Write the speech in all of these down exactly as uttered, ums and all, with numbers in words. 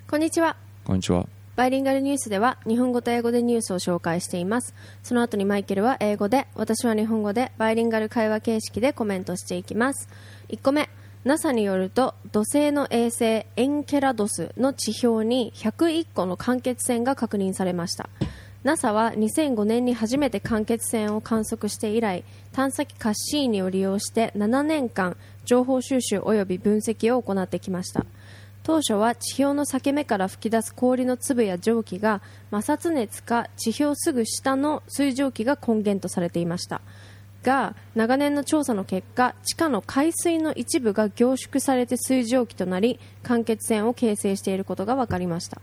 こんにちは。 こんにちは。 バイリンガルニュースでは日本語と英語でニュースを紹介しています。その後にマイケルは英語で、私は日本語でバイリンガル会話形式でコメントしていきます。いっこめ、ナサ によると土星の衛星エンケラドスの地表にひゃくいっこの間欠泉が確認されました。ナサ はにせんごねんに初めて間欠泉を観測して以来、探査機カッシーニを利用してななねんかん情報収集及び分析を行ってきました。当初は地表の裂け目から吹き出す氷の粒や蒸気が摩擦熱か地表すぐ下の水蒸気が根源とされていましたが、長年の調査の結果、地下の海水の一部が凝縮されて水蒸気となり間欠泉を形成していることが分かりました。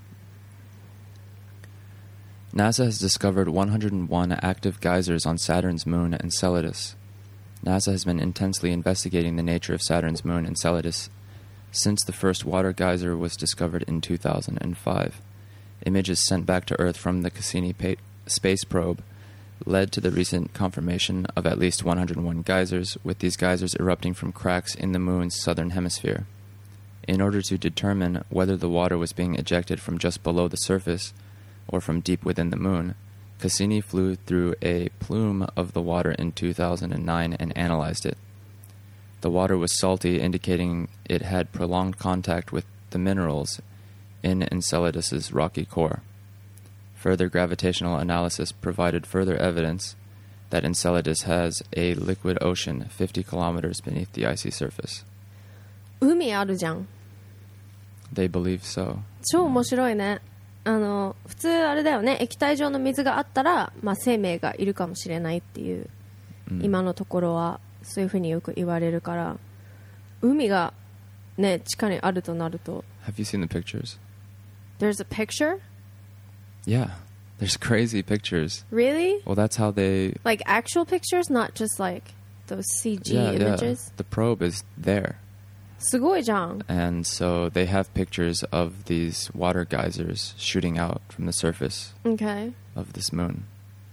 NASA has discovered one hundred one active geysers on Saturn's moon Enceladus. NASA has been intensely investigating the nature of Saturn's moon Enceladus since the first water geyser was discovered in two thousand five. Images sent back to Earth from the Cassini space probe led to the recent confirmation of at least one hundred one geysers, with these geysers erupting from cracks in the moon's southern hemisphere. In order to determine whether the water was being ejected from just below the surface or from deep within the moon, Cassini flew through a plume of the water in two thousand nine and analyzed it. The water was salty, indicating it had prolonged contact with the minerals in Enceladus's rocky core. Further gravitational analysis provided further evidence that Enceladus has a liquid ocean fifty kilometers beneath the icy surface. 海あるじゃん。 They believe so. 超面白いね。あの普通あれだよね、液体状の水があったら、まあ、生命がいるかもしれないっていう、うん、今のところはそういうふうによく言われるから、海がね地下にあるとなると。 Have you seen the pictures? There's a picture? Yeah, there's crazy pictures. Really? Well, that's how they... Like actual pictures, not just like those C G yeah, images? Yeah, the probe is there. すごいじゃん。 And so they have pictures of these water geysers shooting out from the surface okay. of this moon.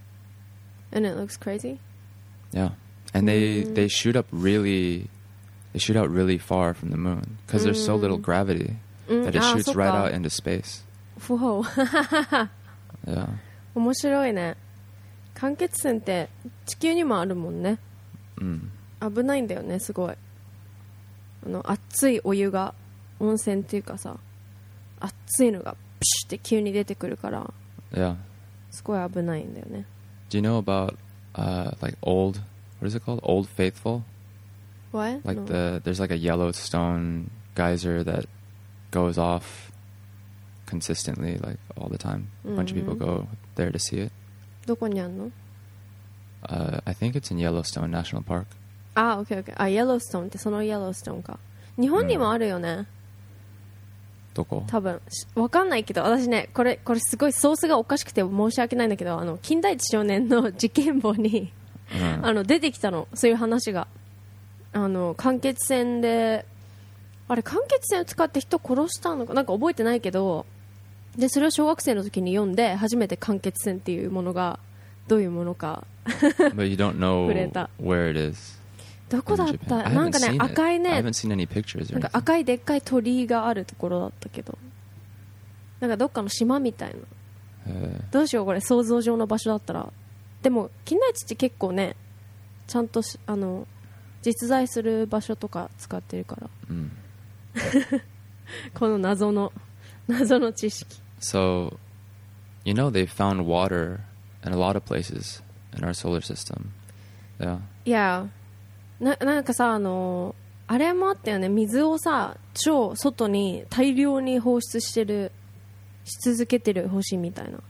And it looks crazy? Yeah. And they, mm. they shoot up really, they shoot out really far from the moon because mm. there's so little gravity mm. that it ah, shoots right out into space. Whoa. Yeah. 面白いね。間欠泉って地球にもあるもんね。 うん。 危ないんだよね、すごい。あの熱いお湯が、温泉っていうかさ、熱いのがプシュって急に出てくるから、 yeah. すごい危ないんだよね。 Do you know about uh, like old, what is it called? Old Faithful? What? Like no. the there's like a Yellowstone geyser that goes off consistently, like all the time. A bunch mm-hmm. of people go there to see it. どこにあんの? Uh, I think it's in Yellowstone National Park. あ、オッケーオッケー。あ、イエローストーンってそのイエローストーンか。日本にもあるよね。うん、 どこ？ 多分わかんないけど、私ね、これこれすごいソースがおかしくて申し訳ないんだけど、あの金田一少年の事件簿に、うん、あの出てきたの、そういう話が。あの間欠泉で、あれ間欠泉を使って人殺したのかなんか覚えてないけど、でそれを小学生の時に読んで初めて間欠泉っていうものがどういうものか。 But you don't know where it is. どこだった？なんかね、赤いね、 I haven't seen any pictures. なんか赤いでっかい鳥居があるところだったけど、なんかどっかの島みたいな。どうしようこれ想像上の場所だったら。でも金田一って結構ね、ちゃんとあの実在する場所とか使ってるから。うん、この謎の謎の知識。 So, you know they found water in a lot of places in our solar system. Yeah. Yeah. な, なんかさ、あのあれもあったよね、水をさ超外に大量に放出してるし続けてる星みたいな。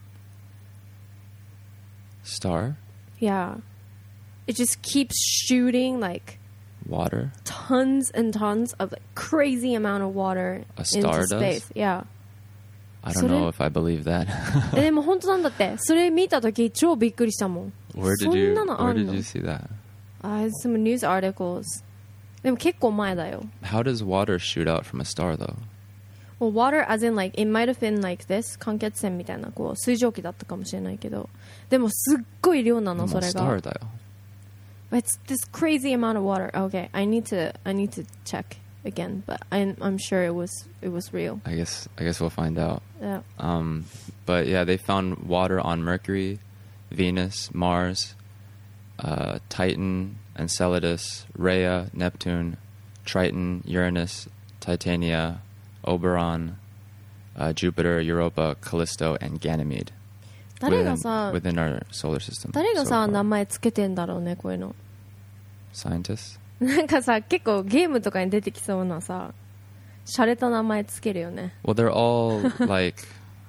Star? Yeah. It just keeps shooting like water? Tons and tons of like crazy amount of water A star into space. Does? Yeah. I don't know if I believe that. でも本当なんだって。それ見たとき超びっくりしたもん。 Where did you, where did you see that? Uh, some news articles. でも結構前だよ。 How does water shoot out from a star though? Well, water as in like, it might have been like this, 間欠泉みたいなこう水蒸気だったかもしれないけど、でもすっごい量なの、それが。 もうスターだよ。 It's this crazy amount of water. Okay, I need to, I need to check. again, but I'm I'm sure it was it was real. I guess I guess we'll find out. Yeah. Um, but yeah, they found water on Mercury, Venus, Mars, uh, Titan, Enceladus, Rhea, Neptune, Triton, Uranus, Titania, Oberon, uh, Jupiter, Europa, Callisto, and Ganymede. 誰がさ within, within our solar system. 誰が so さ far. 名前つけてんだろうねこういうの。 Scientists? なんかさ結構ゲームとかに出てきそうなさ洒落た名前つけるよね。 Well, they're all like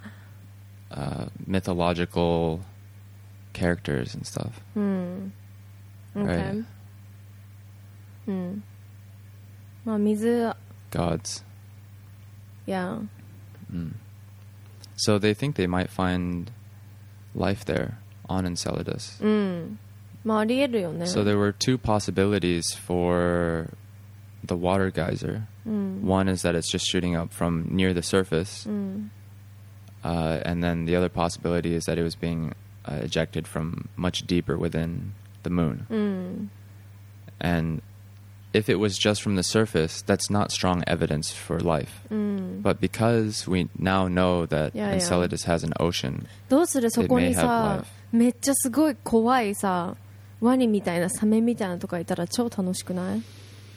uh, mythological characters and stuff. うん OK、 Right. うんまあ水 Gods. Yeah Mm. So they think they might find life there on Enceladus. うんまあありえるよね。 So there were two possibilities for the water geyser. うん One is that it's just shooting up from near the surface, うん uh, and then the other possibility is that it was being uh, ejected from much deeper within the moon. うん And if it was just from the surface, that's not strong evidence for life. うん But because we now know that Yeah, yeah. Enceladus has an ocean, どうするそこに It may さ have life. めっちゃすごい怖いさワニみたいなサメみたいなとかいたら超楽しくない？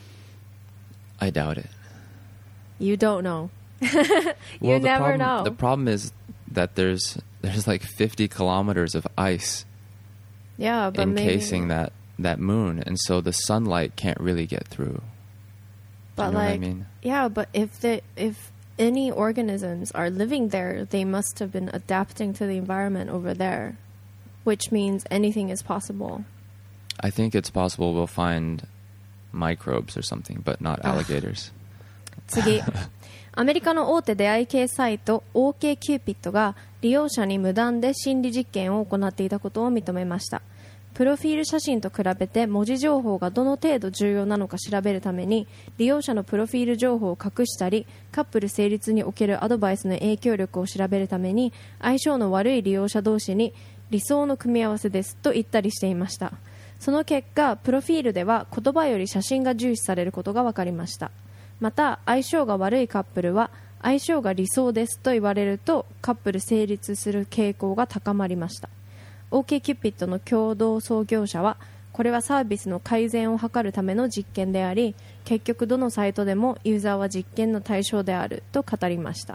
I doubt it. You don't know. You Well, the never problem, know. The problem is that there's there's like fifty kilometers of ice Yeah, but maybe, encasing that, that moon, and so the sunlight can't really get through. but you know like, what I mean? yeah, but if the if any organisms are living there, they must have been adapting to the environment over there, which means anything is possible. I think it's possible we'll find microbes or something, but not alligators. 次アメリカの大手出会い系サイト OkCupid が利用者に無断で心理実験を行っていたことを認めました。プロフィール写真と比べて文字情報がどの程度重要なのか調べるために利用者のプロフィール情報を隠したりカップル成立におけるアドバイスの影響力を調べるために相性の悪い利用者同士に理想の組み合わせですと言ったりしていました。その結果プロフィールでは言葉より写真が重視されることが分かりました。また相性が悪いカップルは相性が理想ですと言われるとカップル成立する傾向が高まりました。 OkCupid の共同創業者はこれはサービスの改善を図るための実験であり結局どのサイトでもユーザーは実験の対象であると語りました。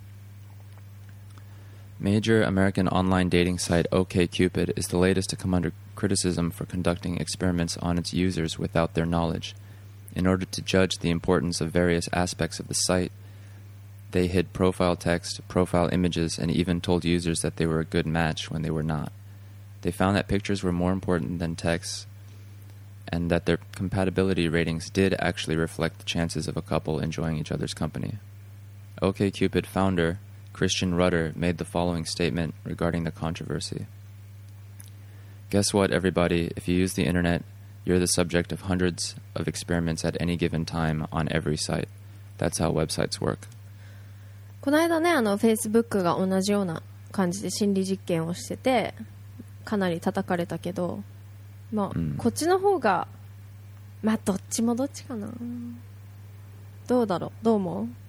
Major American online dating site OkCupid is the latest to come under criticism for conducting experiments on its users without their knowledge. In order to judge the importance of various aspects of the site, they hid profile text, profile images, and even told users that they were a good match when they were not. They found that pictures were more important than text, and that their compatibility ratings did actually reflect the chances of a couple enjoying each other's company. OkCupid founder Christian Rudder made the following statement regarding the controversy. Guess what, everybody? If you use the internet, you're the subject of hundreds of experiments at any given time on every site. That's how websites work. この間ねあの Facebook が同じような感じで心理実験をしててかなり叩かれたけど、まあうんこっちの方がまあどっちもどっちかな。どうだろうどう思う？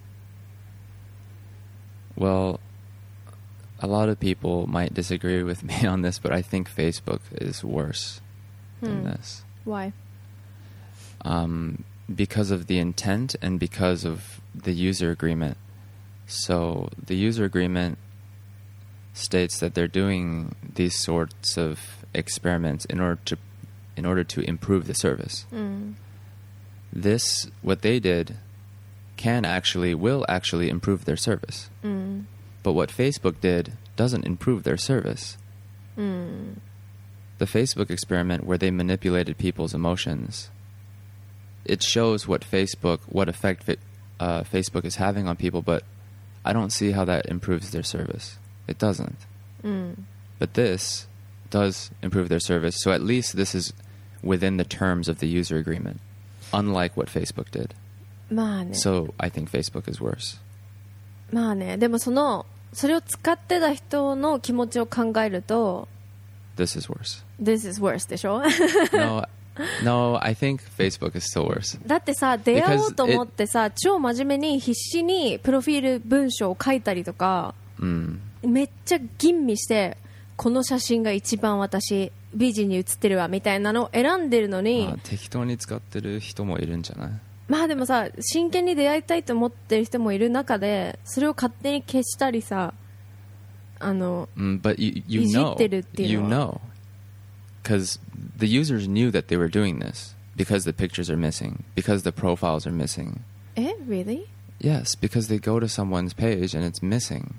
Well, a lot of people might disagree with me on this, but I think Facebook is worse than Hmm. this. Why? Um, because of the intent and because of the user agreement. So the user agreement states that they're doing these sorts of experiments in order to in order to improve the service. うん This, what they did, can actually, will actually improve their service. うん But what Facebook did doesn't improve their service. うん The Facebook experiment where they manipulated people's emotions, it shows what Facebook, what effect fi- uh, Facebook is having on people, but I don't see how that improves their service. It doesn't. うん But this does improve their service, so at least this is within the terms of the user agreement, unlike what Facebook did. まあね So I think Facebook is worse. まあねでもそのそれを使ってた人の気持ちを考えると This is worse. This is worse でしょ No, No, I think Facebook is still worse. だってさ、出会おうと思ってさ、超真面目に必死にプロフィール文章を書いたりとか、 うん、 めっちゃ吟味してこの写真が一番私美人に写ってるわみたいなのを選んでるのに、 まあ、適当に使ってる人もいるんじゃない？ まあでもさ、真剣に出会いたいと思ってる人もいる中でそれを勝手に消したりさ、あの、 mm, but you, you いじ know, ってるっていうのは you know, because the users knew that they were doing this because the pictures are missing, because the profiles are missing. え really? Yes, because they go to someone's page and it's missing.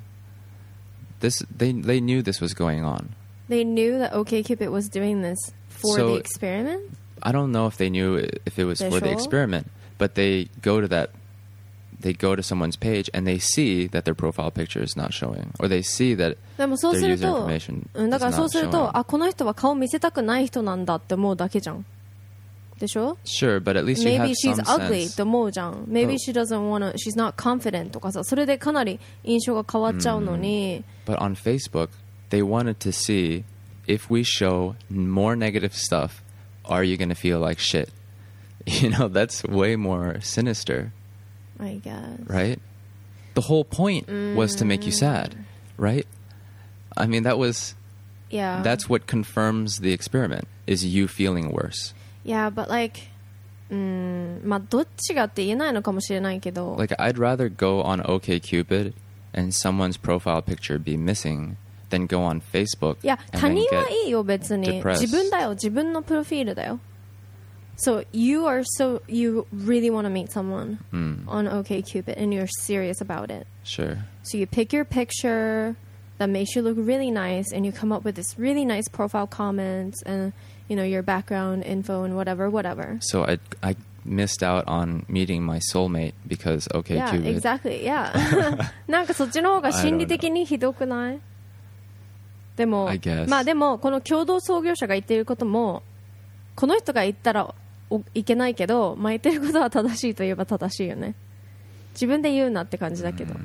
This they they knew this was going on. They knew that OkCupid was doing this for So, the experiment? I don't know if they knew if it was They're for the sure? experiment, but they go to that they go to someone's page and they see that their profile picture is not showing, or they see that でもそうす their る user と、 information うん、だ is からそう not する showing. と、あ、この人は顔見せたくない人なんだって思うだけじゃん。でしょ？ Sure, but at least you Maybe have she's some ugly sense. って思うじゃん。Maybe Oh. she doesn't wanna, she's not confident とかさ、それでかなり印象が変わっちゃうのに、 But on Facebook, they wanted to see if we show more negative stuff, are you going to feel like shit? You know, that's way more sinister, I guess. right? The whole point was to make you sad, right? I mean, that was Yeah. that's what confirms the experiment, is you feeling worse. Yeah, but like, うーん、まあどっちがって言えないのかもしれないけど、 Like, I'd rather go on OkCupid and someone's profile picture be missing than go on Facebook いや、 and 他 then 人 get はいいよ別に。 depressed. 自分だよ、自分のプロフィールだよ。So you are so, you really want to meet someone Mm, on OkCupid and you're serious about it. sure. So you pick your picture that makes you look really nice and you come up with this really nice profile comments and, you know, your background info and whatever, whatever. So I I missed out on meeting my soulmate because Yeah, OkCupid. exactly, yeah. なんかそっちの方が心理的にひどくない？でも I guess. まあでもこの共同創業者が言っていることもこの人が言ったらおいけないけど、まあ、言ってることは正しいといえば正しいよね。自分で言うなって感じだけど、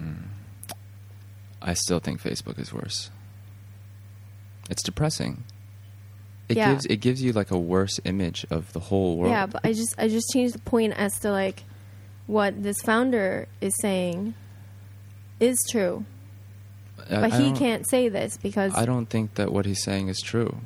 I still think Facebook is worse. It's depressing. It Yeah. gives it gives you like a worse image of the whole world. Yeah, but I just I just changed the point as to like what this founder is saying is true, I, but I he don't- can't say this because I don't think that what he's saying is true.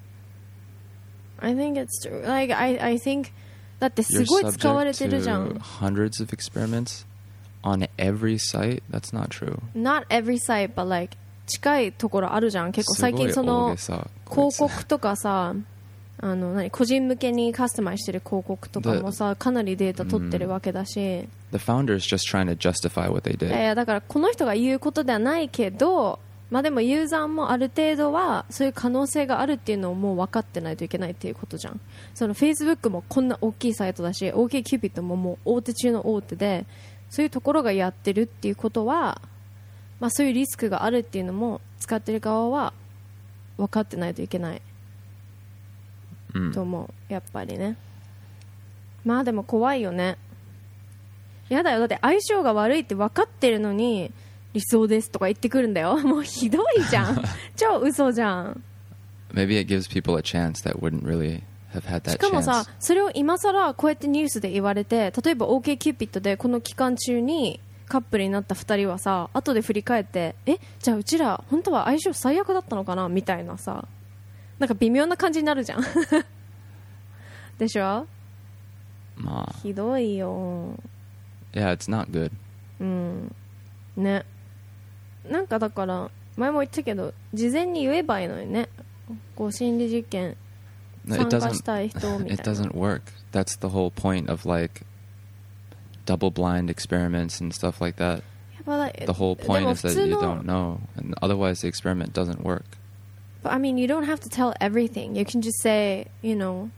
I think it's true. Like I I think だってす You're ごい使われて subject るじゃ to ん。 hundreds of experiments on every site. That's not true. Not every site, but like 近いところあるじゃん。結構最近そのすごい大げさ、こいつ。 広告とかさ、あの何個人向けにカスタマイズしてる広告とかもさ、かなりデータ取ってるわけだし、 The founders just trying to justify what they いや did. いやだからこの人が言うことではないけど、まあでもユーザーもある程度はそういう可能性があるっていうのをもう分かってないといけないっていうことじゃん。その Facebook もこんな大きいサイトだし、OkCupid ももう大手中の大手で、そういうところがやってるっていうことは、まあそういうリスクがあるっていうのも使ってる側は分かってないといけないと思う。やっぱりね。まあでも怖いよね。やだよ。だって相性が悪いって分かってるのに理想ですとか言ってくるんだよ。もうひどいじゃん。超嘘じゃん。 Maybe it gives people a chance that wouldn't really have had し that かもさ chance. それを今さらこうやってニュースで言われて、例えば OkCupid でこの期間中にカップルになったふたりはさ、後で振り返ってえじゃあうちら本当は相性最悪だったのかなみたいなさ、なんか微妙な感じになるじゃん。でしょ。 まあ、 ひどいよ。 yeah, it's not good. うんね。なんかだから前も言ったけど事前に言えばいいのにね。こう心理実験 No, 参 it 加 doesn't したい人み it たいな。 doesn't work. That's the whole point of like double blind experiments and stuff like that. The whole point is that you don't know, and otherwise the experiment doesn't work. But I mean, you don't have to tell everything. You can just say, you know,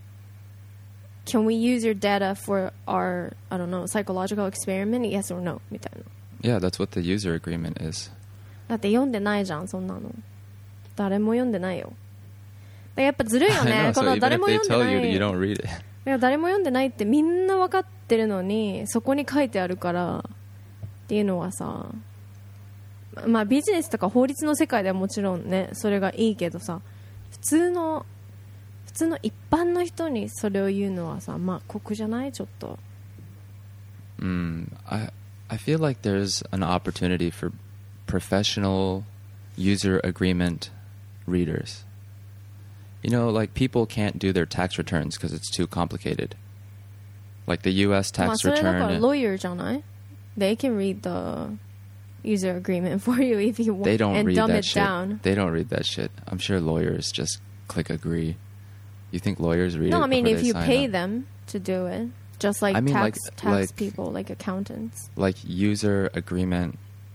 can we use your data for our, I don't know, psychological experiment? Yes or no? みたいな。 Yeah, that's what the user agreement is. だって読んでないじゃん、そんなの。誰も読んでないよ。だからやっぱずるいよ I ね。 know, こ so の even 誰 if も they 読んで tell な you い。 that you い don't read it. や誰も読んでないってみんな分かってるのに、そこに書いてあるからっていうのはさ、まあビジネスとか法律の世界ではもちろんね、それがいいけどさ、普通の普通の一般の人にそれを言うのはさ、まあ酷じゃないちょっと。 Mm, I I feel like there's an opportunity for professional user agreement readers. You know, like people can't do their tax returns because it's too complicated. Like the U S まあ tax それだから return. lawyer じゃない They can read the user agreement for you if you want They don't and read dumb that it shit. down. They don't read that shit. I'm sure lawyers just click agree. You think lawyers read it? No, I mean before if they you sign pay up? them to do it, just like I mean, tax like- tax like- people, like accountants. Like user agreement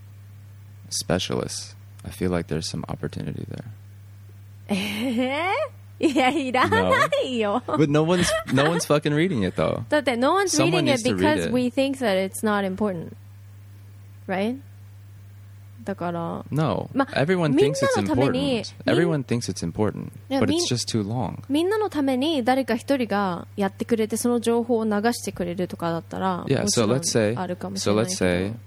specialists. I feel like there's some opportunity there. えー、いやいらないよ。 But no one's no one's fucking reading it though. だって no one's Someone reading it needs to read because it. we think that it's not important, right? だから No, ま、 everyone みん thinks な it's のために important. Everyone thinks it's important, いや、 but みん it's just too long. みんなのために誰か一人がやってくれてその情報を流してくれるとかだったら Yeah, もち so ろん let's say, あるかもし so れない let's け say, ど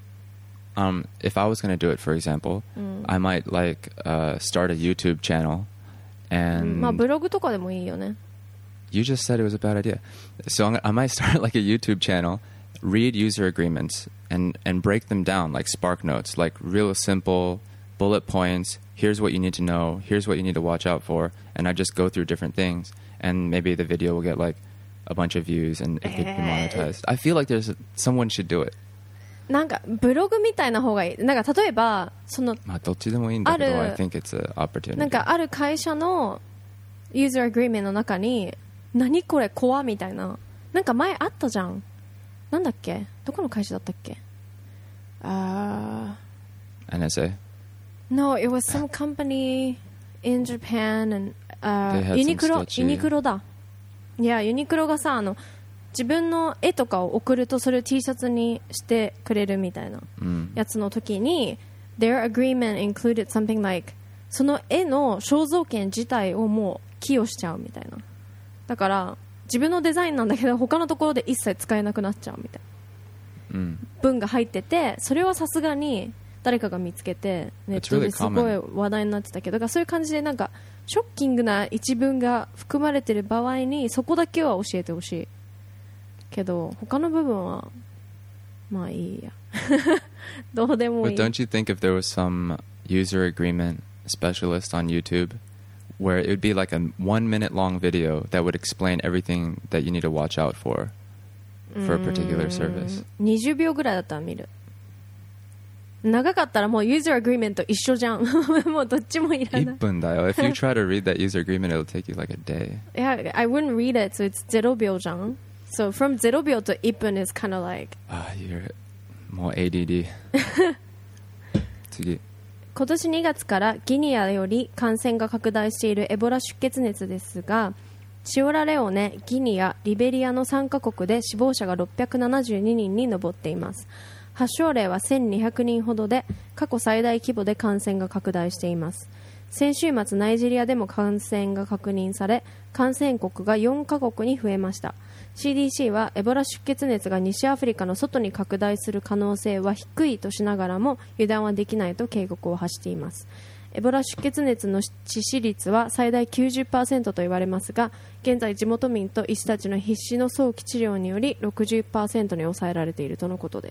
um, if I was going to do it, for example, I might like uh, start a YouTube channel, まあ and ブログとかでもいいよね。 you just said it was a bad idea. So I'm, I might start like a YouTube channel, read user agreements, and and break them down like Spark Notes, like real simple bullet points. Here's what you need to know. Here's what you need to watch out for. And I just go through different things, and maybe the video will get like a bunch of views, and it could be monetized. I feel like there's a, someone should do it. なんかブログみたいな方がいい。なんか例えばそのまあどっちでもいいんだけど、 ある I think it's an opportunity. なんかある会社の user agreement の中に何これ怖みたいな、なんか前あったじゃん。なんだっけ、どこの会社だったっけ。あー N S A? No, it was some company in Japan and、uh, They had some ユニクロ sketchy- ユニクロだ。いやユニクロがさ、あの自分の絵とかを送るとそれを T シャツにしてくれるみたいなやつの時に、their agreement included something like その絵の肖像権自体をもう寄与しちゃうみたいな。だから自分のデザインなんだけど他のところで一切使えなくなっちゃうみたいな、 うん、 文が入ってて、それはさすがに誰かが見つけてネットですごい話題になってたけど、だからそういう感じでなんかショッキングな一文が含まれてる場合にそこだけは教えてほしいけど、他の部分はまあいいやどうでもいい。 But don't you think if there was some user agreement specialist on YouTube where it would be like a one minute long video that would explain everything that you need to watch out for for a particular service? にじゅうびょうぐらいだったら見る。長かったらもう user agreement 一緒じゃんもうどっちもいらない。 いっぷんだよ If you try to read that user agreement, it'll take you like a day. Yeah, I wouldn't read it, so it's ゼロびょうじゃん。So from ゼロびょうといっぷん is kind of like Ah, you're もう エーディーディー 次。 今年にがつからギニアより感染が拡大しているエボラ出血熱ですが、シオラレオネ、ギニア、リベリアのさんカ国で死亡者がろっぴゃくななじゅうににんに上っています。発症例はせんにひゃくにんほどで、過去最大規模で感染が拡大しています。先週末ナイジェリアでも感染が確認され、感染国がよんカ国に増えました。 シーディーシー はエボラ出血熱が西アフリカの外に拡大する可能性は低いとしながらも油断はできないと警告を発しています。エボラ出血熱の致死率は最大 きゅうじゅっパーセント と言われますが、現在地元民と医師たちの必死の早期治療により ろくじゅっパーセント に抑えられているとのことです。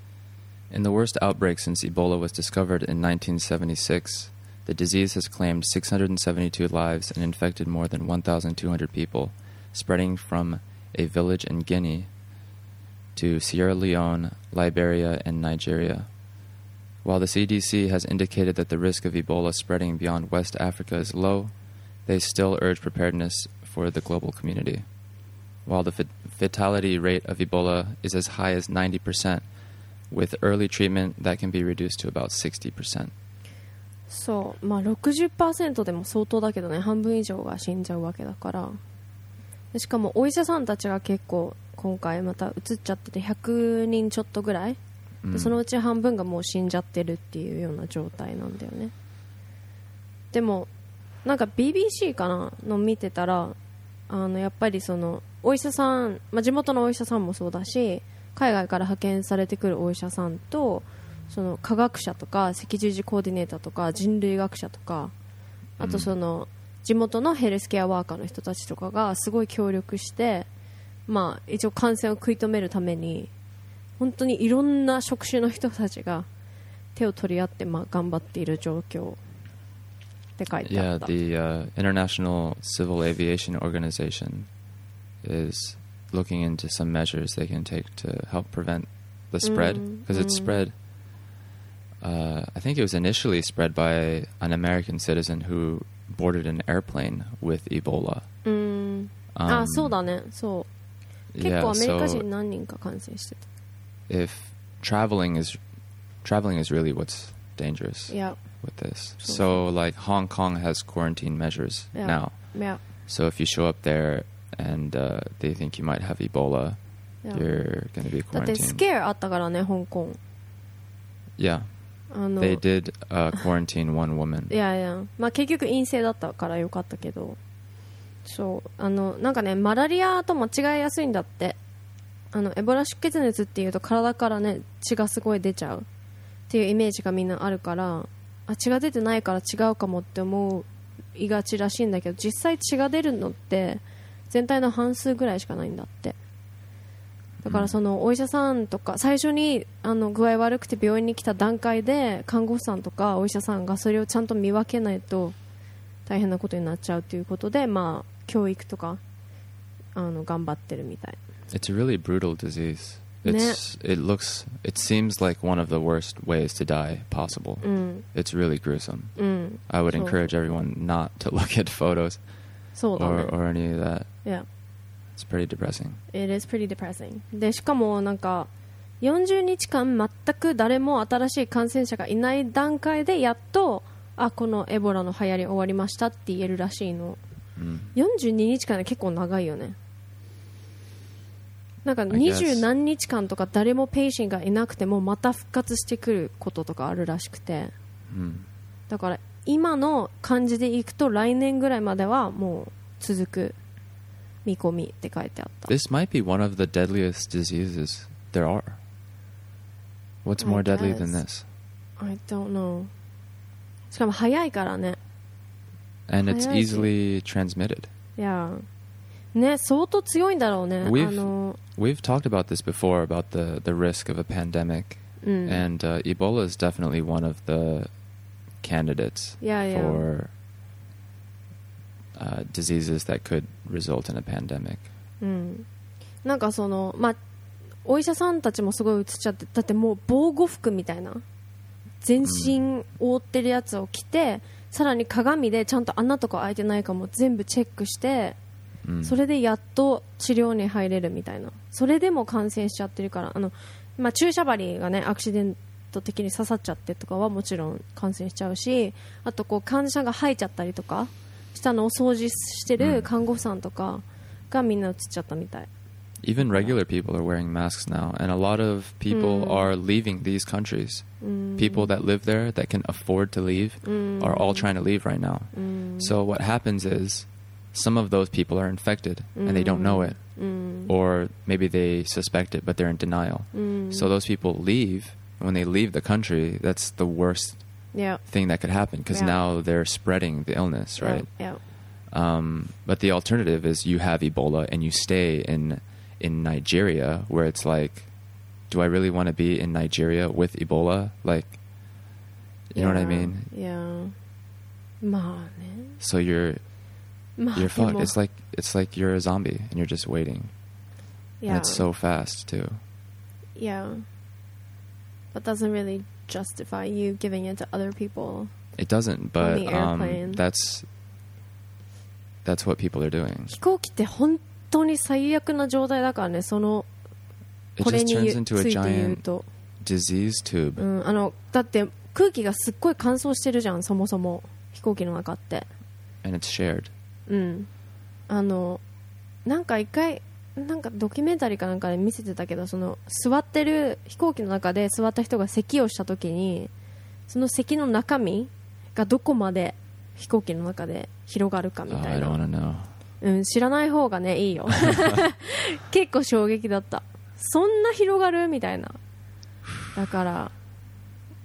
In the worst outbreak since Ebola was discovered in nineteen seventy-six, the disease has claimed six hundred seventy-two lives and infected more than one thousand two hundred people, spreading from a village in Guinea to Sierra Leone, Liberia, and Nigeria. While the C D C has indicated that the risk of Ebola spreading beyond West Africa is low, they still urge preparedness for the global community. While the fit- fatality rate of Ebola is as high as ninety percent, with early treatment that can be reduced to about sixty percent. そう、まあ ろくじゅっパーセント でも相当だけどね、半分以上が死んじゃうわけだから。しかもお医者さんたちが結構今回また移っちゃっててひゃくにんちょっとぐらい、 うん、 でそのうち半分がもう死んじゃってるっていうような状態なんだよね。でもなんか ビービーシー かなの見てたら、あのやっぱりそのお医者さん、まあ、地元のお医者さんもそうだし、海外から派遣されてくるお医者さんとその科学者とか赤十字コーディネーターとか人類学者とか、あとその地元のヘルスケアワーカーの人たちとかがすごい協力して、まあ、一応感染を食い止めるために本当にいろんな職種の人たちが手を取り合って、まあ、頑張っている状況って書いてあった。 Yeah, the uh, International Civil Aviation Organization is looking into some measures they can take to help prevent the spread, because mm, it's mm. spread. Uh, I think it was initially spread by an American citizen who boarded an airplane with Ebola. うん、 Um, あ、そうだね、そう。結 yeah, 構アメリカ so 人何人か感染してた。 if traveling is traveling is really what's dangerous Yeah. with this. So- So like Hong Kong has quarantine measures Yeah. now. Yeah. So if you show up there and uh, they think you might have Ebola, Yeah. you're going to be だってス quarantined. ケアあったからね、香港。 Yeah, あの they did uh, quarantine one woman. いやいや、まあ、結局陰性だったからよかったけど、そうあのなんかね、マラリアと間違いやすいんだって。あのエボラ出血熱っていうと体からね血がすごい出ちゃうっていうイメージがみんなあるから、あ、血が出てないから違うかもって思いがちらしいんだけど、実際血が出るのって全体の半数ぐらいしかないんだって。だからそのお医者さんとか最初にあの具合悪くて病院に来た段階で看護師さんとかお医者さんがそれをちゃんと見分けないと大変なことになっちゃうということで、まあ教育とかあの頑張ってるみたい。 It's a really brutal disease. It's it looks it seems like one of the worst ways to die possible. うん、 It's really gruesome. うん、 I would So- encourage everyone not to look at photos そうだ or, ね。 or any of that. Yeah, It's pretty depressing. it is pretty depressing. でしかもなんかよんじゅうにちかん全く誰も新しい感染者がいない段階でやっとあこのエボラの流行り終わりましたって言えるらしいの。 Mm. よんじゅうににちかんで結構長いよね。なんか I guess. にじゅう何日間とか誰もペイシンがいなくてもまた復活してくることとかあるらしくて、 Mm. だから今の感じでいくと来年ぐらいまではもう続く見込みって書いてあった This might be one of the deadliest diseases there are. What's more I deadly guess. than this? I don't know. しかも早いからね。 And it's 早いし。 easily transmitted. いやね、相当強いんだろうね。 We've- あの We've talked about this before about the, the risk of a pandemic, うん、 and uh, Ebola is definitely one of the candidates Yeah, yeah. for uh, diseases that could result in a pandemic. うん、なんかそのまあお医者さんたちもすごい映っちゃって、だってもう防護服みたいな全身覆ってるやつを着て、さらに鏡でちゃんと穴とか開いてないかも全部チェックして、 Mm. それでやっと治療に入れるみたいな。それでも感染しちゃってるから、あの、まあ、注射針がねアクシデント的に刺さっちゃってとかはもちろん感染しちゃうし、あとこう患者さんが吐いちゃったりとかしたのを掃除してる看護婦さんとかがみんな移っちゃったみたい。 Even regular people are wearing masks now, and a lot of people Mm. are leaving these countries. うん、 People that live there that can afford to leave うん、 are all trying to leave right now. うん、 So what happens is some of those people are infected and they don't know it, うん、 or maybe they suspect it but they're in denial. うん、 So those people leave. When they leave the country, that's the worst Yeah. thing that could happen, because Yeah. now they're spreading the illness, right? Yeah. Um, but the alternative is you have Ebola and you stay in in Nigeria, where it's like, do I really want to be in Nigeria with Ebola? Like, you know what I mean? Yeah. まあね。 So you're まあ you're で fucked. も It's like it's like you're a zombie and you're just waiting. Yeah. And it's so fast too. Yeah. That doesn't really justify you giving it to other people. It doesn't, but the airplane. um, that's that's what people are doing. 飛行機って本当に最悪な状態だからね。その It これ just に turns つ into a いて言う giant と、 disease tube, うん、あのだって空気がすっごい乾燥してるじゃん、そもそも飛行機の中って。 and it's shared. うん。あのなんか一回なんかドキュメンタリーかなんかで見せてたけど、その座ってる飛行機の中で座った人が咳をした時に、その咳の中身がどこまで飛行機の中で広がるかみ Oh, た I い don't な、 want to know. うん、知らない方がねいいよ結構衝撃だった。そんな広がるみたいな。だから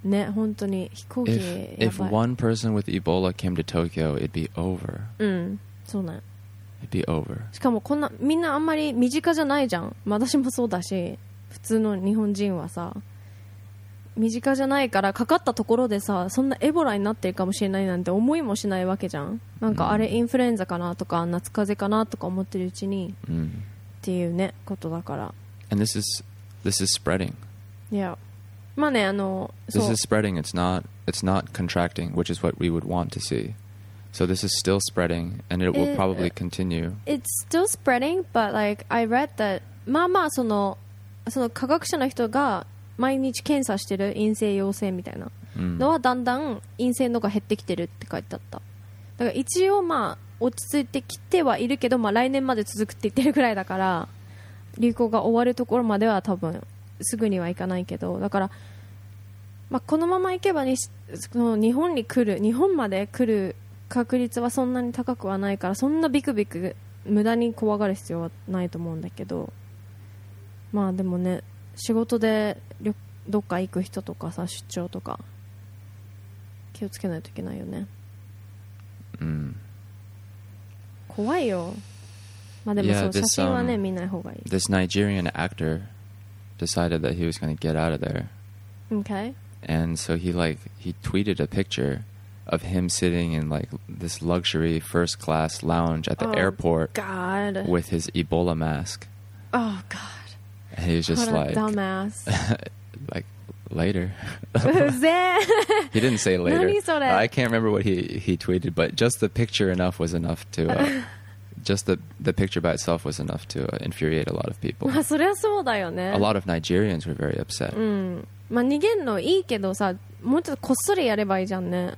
ね、本当に飛行機 If, や if ばい。 one person with Ebola came to Tokyo, it'd be over. うん、そうなん。 It'd be over. しかもこんなみんなあんまり身近じゃないじゃん。まあ、私もそうだし、普通の日本人はさ、身近じゃないからかかったところでさ、そんなエボラになってるかもしれないなんて思いもしないわけじゃん。なんかあれインフルエンザかなとか夏風邪かなとか思ってるうちに、 うん、 っていうねことだから。 And this is this is spreading. いや、まあね、あの This そう is spreading. It's not it's not contracting, which is what we would want to see. So this is still spreading, and it will It- probably continue. It's still spreading, but like I read that まあまあそのその科学者の人が毎日検査してる陰性陽性みたいなのはだんだん陰性のが減ってきてるって書いてあった。だから一応まあ落ち着いてきてはいるけど、まあ来年まで続くって言ってるぐらいだから、流行が終わるところまでは多分すぐにはいかないけど、だからまあこのままいけばにその日本に来る日本まで来る確率はそんなに高くはないから、そんなビクビク無駄に怖がる必要はないと思うんだけど、まあでもね、仕事でどっか行く人とかさ、出張とか気をつけないといけないよね。 うん。 怖いよ。まあでもそう、 Yeah, this, 写真はね、 um, 見ない方がいい。 This Nigerian actor decided that he was going to get out of there. Okay. And so he like he tweeted a picture of him sitting in like this luxury first class lounge at the Oh, airport God. with his Ebola mask. Oh God. And he was just What like a dumbass. like later. うぜえ He didn't say later. 何それ I can't remember what he he tweeted, but just the picture enough was enough to uh, just the the picture by itself was enough to uh, infuriate a lot of people. まあそりゃそうだよね。 A lot of Nigerians were very upset. うん。まあ逃げんのいいけどさ、もうちょっとこっそりやればいいじゃんね。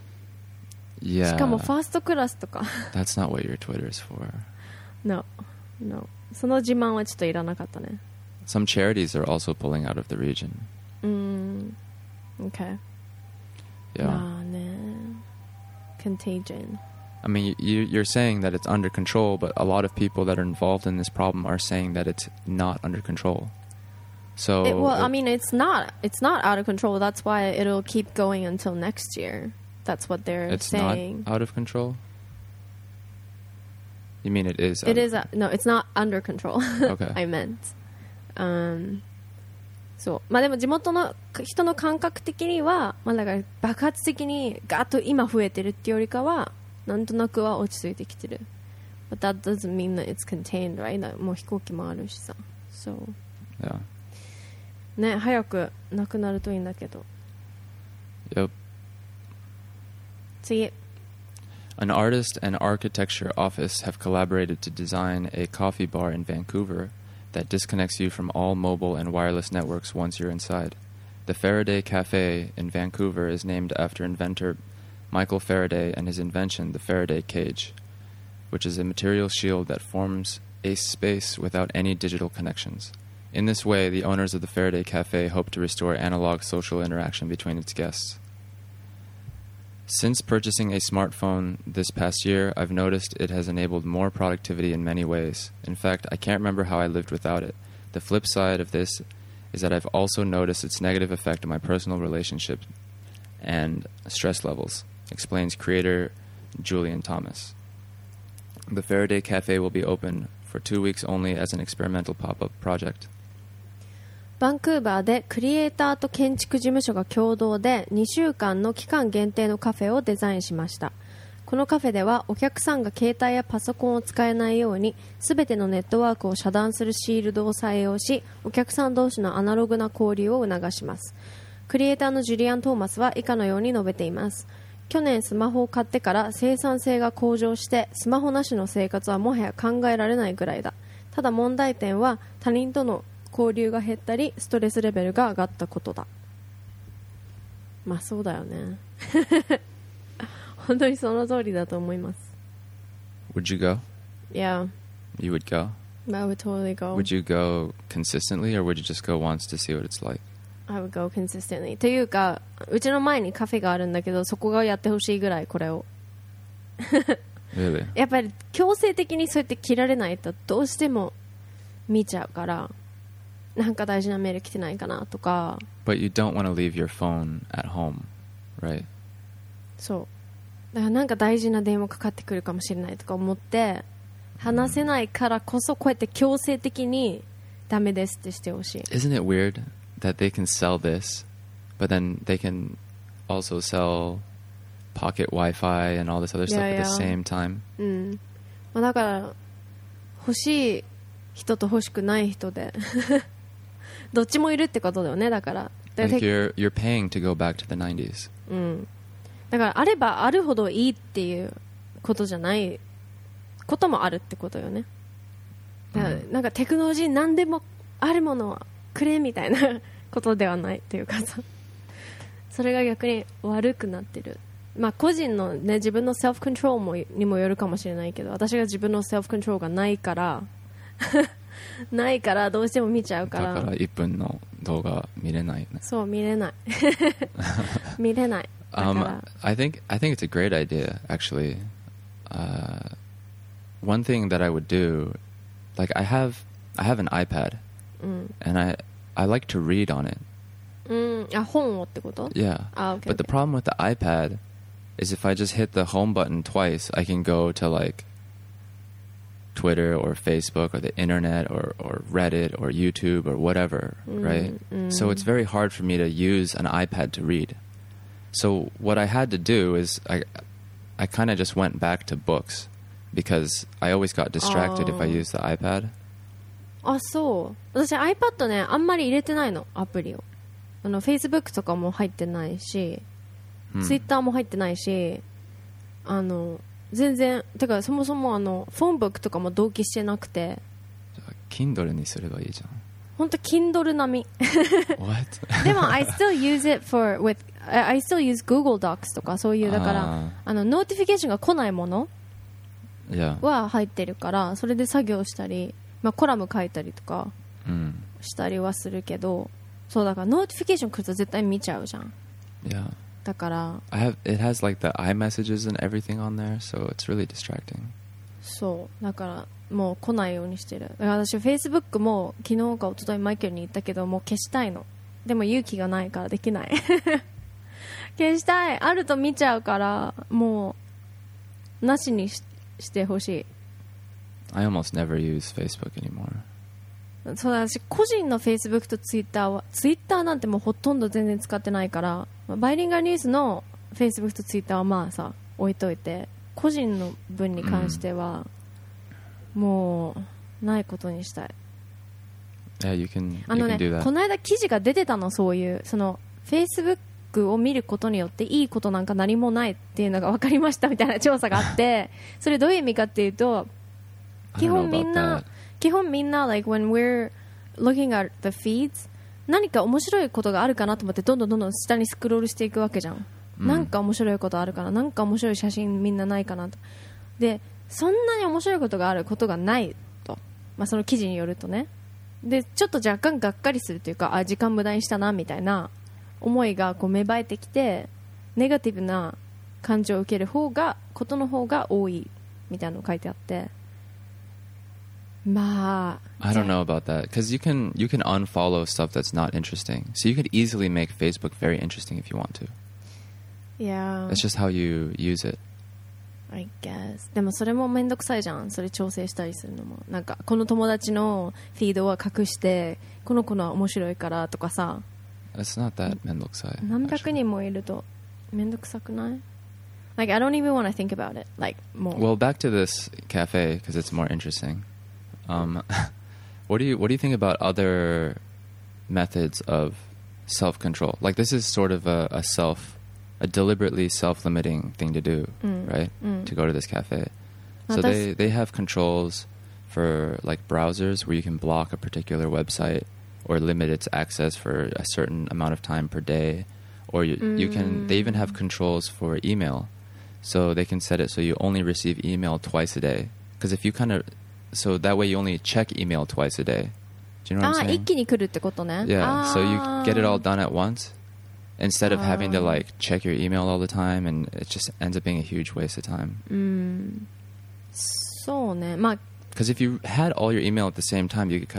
Yeah. しかもファーストクラスとか。 That's not what your Twitter is for. No, no. その自慢はちょっといらなかったね。 Some charities are also pulling out of the region. うん。Okay. Yeah. まあね。Contagion. I mean, you, you're saying that it's under control, but a lot of people that are involved in this problem are saying that it's not under control. So, It, well, it- I mean, it's not. It's not out of control. That's why it'll keep going until next year. That's what they're it's saying. not out of control? You mean it is? It out is. Of, uh, no, it's not under control. Okay. I meant. Um, そうまあでも地元の人の感覚的には、まあ、だから爆発的にガーッと今増えてるっていうよりかはなんとなくは落ち着いてきてる。But that doesn't mean that it's contained, right? だもう飛行機もあるしさ。So yeah. ね、早くなくなるといいんだけど。 Yep. 次。 An artist and architecture office have collaborated to design a coffee bar in Vancouver that disconnects you from all mobile and wireless networks once you're inside. The Faraday Cafe in Vancouver is named after inventor Michael Faraday and his invention, the Faraday Cage, which is a material shield that forms a space without any digital connections. In this way, the owners of the Faraday Cafe hope to restore analog social interaction between its guests. Since purchasing a smartphone this past year, I've noticed it has enabled more productivity in many ways. In fact, I can't remember how I lived without it. The flip side of this is that I've also noticed its negative effect on my personal relationships and stress levels, explains creator Julian Thomas. The Faraday Cafe will be open for two weeks only as an experimental pop-up project. バンクーバーでクリエイターと建築事務所が共同でにしゅうかんの期間限定のカフェをデザインしました。このカフェではお客さんが携帯やパソコンを使えないようにすべてのネットワークを遮断するシールドを採用し、お客さん同士のアナログな交流を促します。クリエイターのジュリアン・トーマスは以下のように述べています。去年スマホを買ってから生産性が向上してスマホなしの生活はもはや考えられないぐらいだ。ただ問題点は他人との交流が減ったりストレスレベルが上がったことだ。まあそうだよね本当にその通りだと思います。 Would you go? Yeah, You would go? I would totally go. Would you go consistently, or would you just go once to see what it's like? I would go consistently. というかうちの前にカフェがあるんだけどそこがやってほしいぐらいこれを Really? やっぱり強制的にそうやって切られないとどうしても見ちゃうからなんか大事なメール来てないかなとか。 But you don't want to leave your phone at home, right? そうだからなんか大事な電話かかってくるかもしれないとか思って話せないからこそこうやって強制的にダメですってしてほしい。 Isn't it weird that they can sell this, but then they can also sell pocket Wi-Fi and all this other stuff Yeah, at the yeah. same time? うんまあ、だから欲しい人と欲しくない人でどっちもいるってことだよね。だからだから Like you're you're paying to go back to the nineties. うんだからあればあるほどいいっていうことじゃないこともあるってことよね。だからなんかテクノロジー何でもあるものはくれみたいなことではないっていうかさ、それが逆に悪くなってる。まあ個人のね自分のセルフコントロールもにもよるかもしれないけど、私が自分のセルフコントロールがないからないからどうしても見ちゃうから。 だからいっぷんの動画見れないよね。 そう見れない見れない。 Um, I think I think it's a great idea, actually. Uh, one thing that I would do, like I have I have an iPad, mm. and I I like to read on it. うん、あ、本をってこと？ Yeah. Ah, okay, but the okay. problem with the iPad is if I just hit the home button twice, I can go to like Twitter or Facebook or the internet or, or Reddit or YouTube or whatever, mm, right? Mm. So it's very hard for me to use an iPad to read. So what I had to do is I I kind of just went back to books because I always got distracted if I used the iPad. あ、そう。私 iPad ね、あんまり入れてないの、アプリを。あの Facebook とかも入ってないし、 Hmm. Twitter も入ってないし、あの全然てかそもそもあのフォンブックとかも同期してなくて。 Kindle にすればいいじゃん。 本当 Kindle 並み。 What? でも I still use it for with I still use Google Docs とかそういうだからあ, あのノーティフィケーションが来ないもの Yeah. は入ってるからそれで作業したり、まあ、コラム書いたりとかしたりはするけど、そうだからノーティフィケーション来ると絶対見ちゃうじゃん。 Yeah. だから I have it has like the iMessages and everything on there, so it's really distracting. そうだからもう来ないようにしてる。だから私 Facebook も昨日か一昨日マイケルに言ったけどもう消したいの。でも勇気がないからできない消したい。あると見ちゃうからもうなしに し, してほしい。 I almost never use Facebook anymore. そうだ私個人の Facebook と Twitter は Twitter なんてもうほとんど全然使ってないから、バイリンガルニュースの Facebook と Twitter はまあさ置いといて、個人の分に関しては、うん、もうないことにしたい。 Yeah, you can, あのね、 you can do that. この間記事が出てたの。そういうその Facebook を見ることによっていいことなんか何もないっていうのが分かりましたみたいな調査があってそれどういう意味かっていうと、基本みんな基本みんな like when we're looking at the feeds 何か面白いことがあるかなと思ってどんどんどんどん下にスクロールしていくわけじゃん、うん、なんか面白いことあるかな、なんか面白い写真みんなないかなと。でそんなに面白いことがあることがないと、まあ、その記事によるとね。でちょっと若干がっかりするというか、あ時間無駄にしたなみたいな思いがこう芽生えてきて、ネガティブな感情を受ける方がことの方が多いみたいなの書いてあって、まあ I don't know about that because you can you can unfollow stuff that's not interesting, so you could easily make Facebook very interesting if you want to. Yeah, that's just how you use it. I guess. でもそれもめんどくさいじゃん。それ調整したりするのもなんかこの友達のフィードは隠してこの子のは面白いからとかさ。 That's not that めんどくさい。 何百人もいるとめんどくさくない？ Like I don't even want to think about it. Like もう。 Well, back to this cafe because it's more interesting. Um, what do you what do you think about other methods of self-control? Like this is sort of a, a self a deliberately self-limiting thing to do, mm. right? Mm. To go to this cafe. Oh, so they, they have controls for like browsers where you can block a particular website or limit its access for a certain amount of time per day, or you, mm. you can they even have controls for email. So they can set it so you only receive email twice a day. Because if you kind of so that way you only check email twice a day. Do you know what I'm saying? あ、一気に来るってことね。 Yeah, so you get it all done at once.Instead of having to like check your email all the time, and it just ends up being a huge waste of time. うん。そうね。まあ。 Because if you had all your email at the same time, you could kind of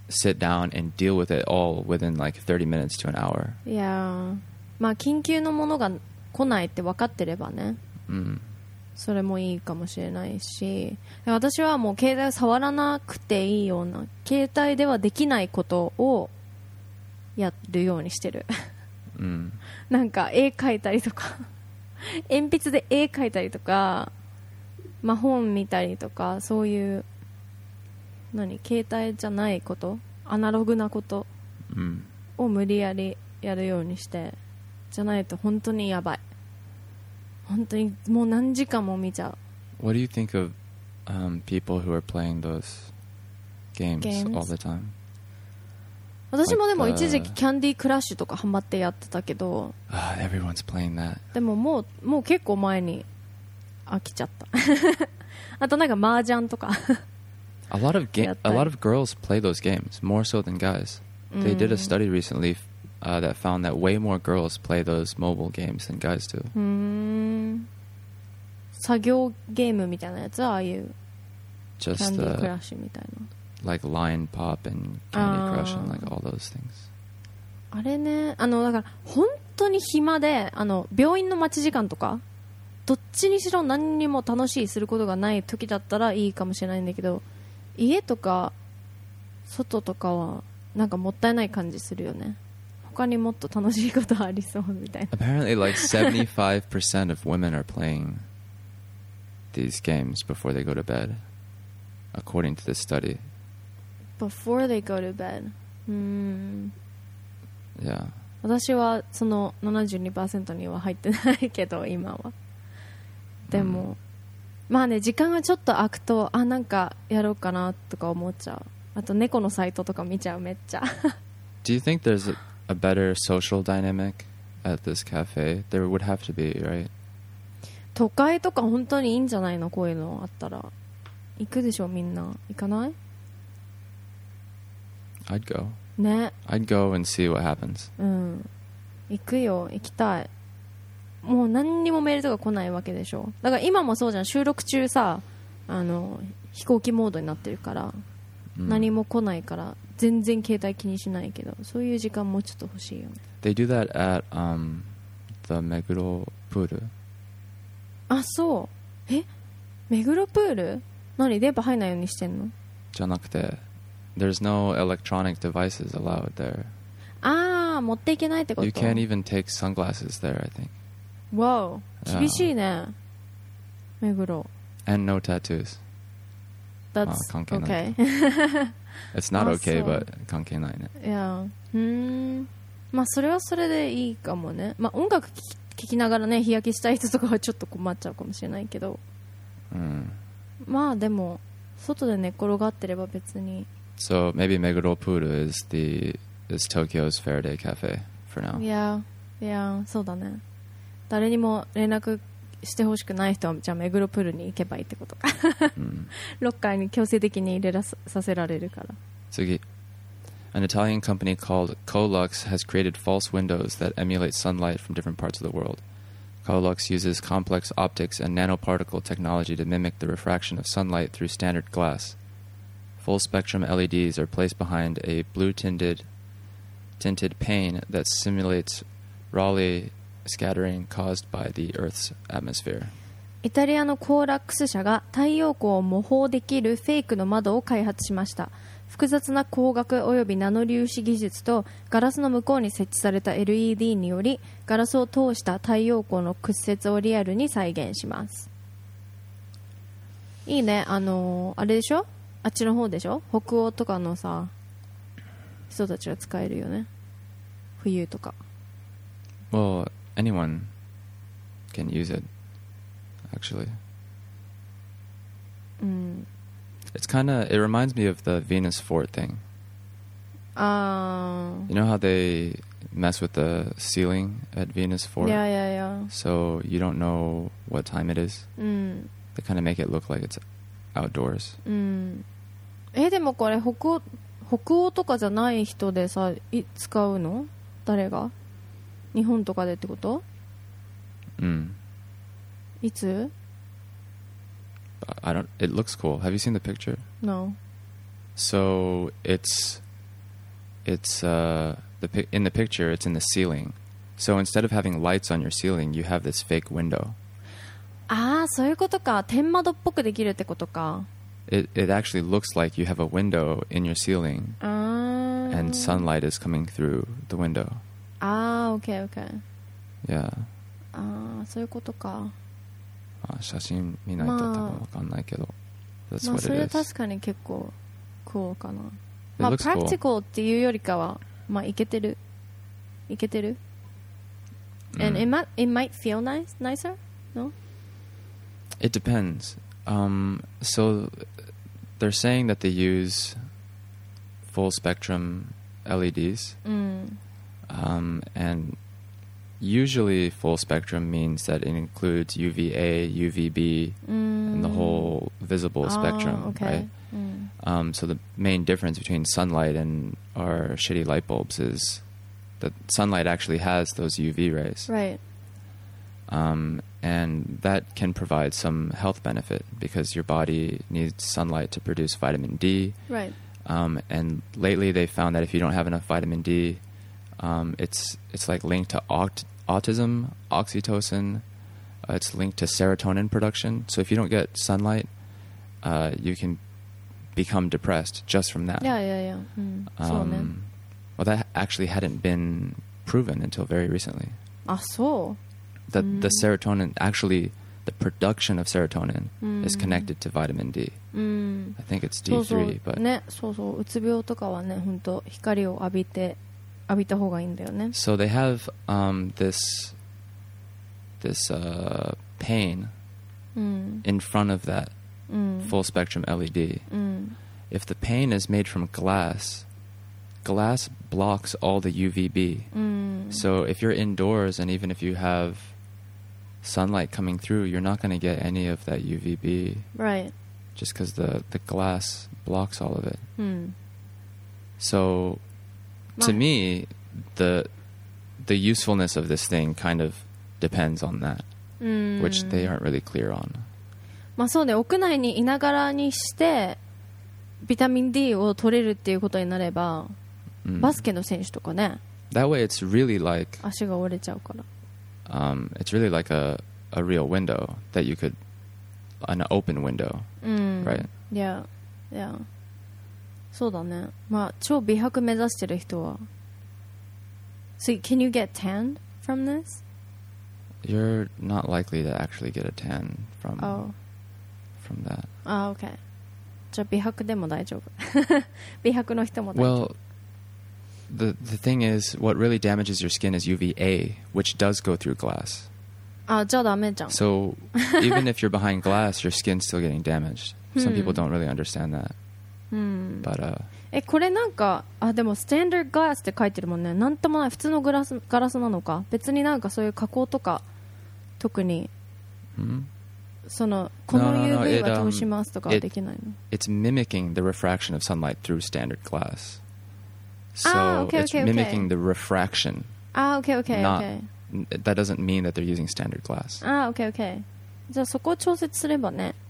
sit down and deal with it all within like thirty minutes to an hour. いやー、まあ緊急のものが来ないって分かってればね、 うん、 それもいいかもしれないし、私はもう携帯を触らなくていいような、携帯ではできないことをやるようにしてる、 うん、 なんか絵描いたりとか鉛筆で絵描いたりとか、まあ、本見たりとか、そういう何携帯じゃないこと、アナログなことを無理やりやるようにして、じゃないと本当にやばい。本当にもう何時間も見ちゃう。 What do you think of、um, people who are playing those games, games? all the time? 私もでも一時期キャンディークラッシュとかハマってやってたけど、 uh, everyone's playing that. でももうもう結構前に飽きちゃったあとなんか麻雀とか a lot of ga- a lot of girls play those games more so than guys. They did a study recently uh, that found that way more girls play those mobile games than guys do. うーん、作業ゲームみたいなやつはああいうキ Just ャンディーク the ラッシュみたいな、 like Lion Pop and Candy Crush and like all those things. あれね、あのだから本当に暇で、あの病院の待ち時間とかどっちにしろ何にも楽しいすることがない時だったらいいかもしれないんだけど、家とか外とかはなんかもったいない感じするよね。他にもっと楽しいことありそうみたいな。 Apparently like seventy-five percent of women are playing these games before they go to bed, according to this study. Before they go to bed. うーん。 Yeah. 私はその ななじゅうにパーセント には入ってないけど今は。でも、うん、まあね、時間がちょっと空くと、あ、なんかやろうかなとか思っちゃう。あと猫のサイトとか見ちゃう、めっちゃ。 Do you think there's a, a better social dynamic at this cafe? There would have to be, right? 都会とか本当にいいんじゃないの、こういうのあったら。行くでしょみんな。行かない？ I'd go. ね。 I'd go and see what happens. うん。行くよ、行きたい。もう何にもメールとか来ないわけでしょ。だから今もそうじゃん、収録中さ、あの飛行機モードになってるから、うん、何も来ないから全然携帯気にしないけど、そういう時間もうちょっと欲しいよね。 They do that at、um, the Meguro Pool. あ、そう。え、目黒プール？何、電波入んないようにしてんの？ じゃなくて、there's no electronic devices allowed there. あー、持っていけないってこと？ You can't even take sunglasses there, I think. Wow, 厳しいね。目黒。 And no tattoos. That's、 あ、関係ない。 Okay. It's not okay, but 関係ないね。 いや、うーん。まあそれはそれでいいかもね。まあ音楽聴き、聴きながらね、日焼けしたい人とかはちょっと困っちゃうかもしれないけど。 うん。 まあでも外で寝転がってれば別に。 So maybe Meguro Pool is the is Tokyo's Faraday Cafe for now. いや、いや、そうだね。誰にも連絡してほしくない人はじゃあ目黒プールに行けばいいってことか、うん、ロッカーに強制的に入れらさせられるから。 次。An Italian company called Colux has created false windows that emulate sunlight from different parts of the world. Colux uses complex optics and nanoparticle technology to mimic the refraction of sunlight through standard glass. Full-spectrum L E Ds are placed behind a blue-tinted tinted pane that simulates Rayleigh scattering caused by the Earth's atmosphere. イタリアのコーラックス社が太陽光を模倣できるフェイクの窓を開発しました。複雑な光学およびナノ粒子技術とガラスの向こうに設置された エルイーディー によりガラスを通した太陽光の屈折をリアルに再現します。いいね。あのー、あれでしょ、あっちの方でしょ、北欧とかのさ人たちが使えるよね、冬とか。 Well, anyone can use it, actually. Mm. It's kind of, it reminds me of the Venus fort thing. Uh, you know how they mess with the ceiling at Venus fort? Yeah, yeah, yeah. So you don't know what time it is? Mm. They kind of make it look like it's outdoors. Mm. え、でもこれ北欧、北欧とかじゃない人でさ、い使うの？誰が？日本とかでってこと？ うん。 いつ？ I don't. It looks cool. Have you seen the picture? No. So it's it's uh, the pi- in the picture, it's in the ceiling. So instead of having lights on your ceiling, you have this fake window. ああ、そういうことか。天窓っぽくできるってことか。 It it actually looks like you have a window in your ceiling, あー and sunlight is coming through the window. あー、OK OK。 Yeah. ああ、そういうことか。 まあ、写真見ないと多分わかんないけど。That's まあ what それ it は is. 確かに結構coolかな。 It まあ looks cool. practical っていうよりかはまあいけてるいけてる。And it might it might feel nice nicer, no? It depends. Um, so they're saying that they use full spectrum L E Ds, うん um, and usually full spectrum means that it includes U V A, U V B, うん and the whole visible あー spectrum, okay. right? うん Um, so the main difference between sunlight and our shitty light bulbs is that sunlight actually has those U V rays. Right. Um, and that can provide some health benefit because your body needs sunlight to produce vitamin D. Right. Um, and lately they found that if you don't have enough vitamin D, um, it's it's like linked to aut- autism, oxytocin. Uh, it's linked to serotonin production. So if you don't get sunlight, uh, you can become depressed just from that. いやいやいや。うん。そうね。 Um, well, that actually hadn't been proven until very recently. あ、そう。 That Mm. the serotonin, actually, the production of serotonin Mm. is connected to vitamin D. うん。 I think it's そうそう D three, but ね、そうそう。うつ病とかはね、本当光を浴びて浴びた方がいいんだよね。 so they have um, this this uh, pane うん。 in front of that うん。 full spectrum L E D. うん。 If the pane is made from glass, glass blocks all the U V B. うん。 So if you're indoors and even if you have sunlight coming through, you're not going to get any of that U V B Right. just because the, the glass blocks all of it. うん。 So to My- me, the the usefulness of this thing kind of depends on that, うん。 which they aren't really clear on. まあそうね、屋内にいながらにしてビタミン D を取れるっていうことになれば、 Mm. バスケの選手とかね、 That way, it's really like 足が折れちゃうから。 um, it's really like a, a real window that you could an open window, うん。 right? いや、いや。そうだね。まあ超美白目指してる人は。So can you get tanned from this? You're not likely to actually get a tan from Oh. from that. あ、OK。じゃあ美白でも大丈夫。美白の人も大丈夫。 Well, the the thing is, what really damages your skin is U V A, which does go through glass. あ、じゃあダメじゃん。 So even if you're behind glass, your skin's still getting damaged. Some people don't really understand that. うん。 But uh, え、これなんか、あ、でもスタンダードグラスって書いてるもんね。なんともない。普通のグラス、ガラスなのか。別になんかそういう加工とか、特に、 hmm? その、この No, no, no, ユーブイ it, は um, 通しますとかはできないの。 it's mimicking the refraction of sunlight through standard glass. So Ah, okay, it's okay, okay. mimicking the refraction. あ、OK, OK, Not- OK. N- That doesn't mean that they're using standard glass. あ、OK, OK. じゃあそこを調節すればね。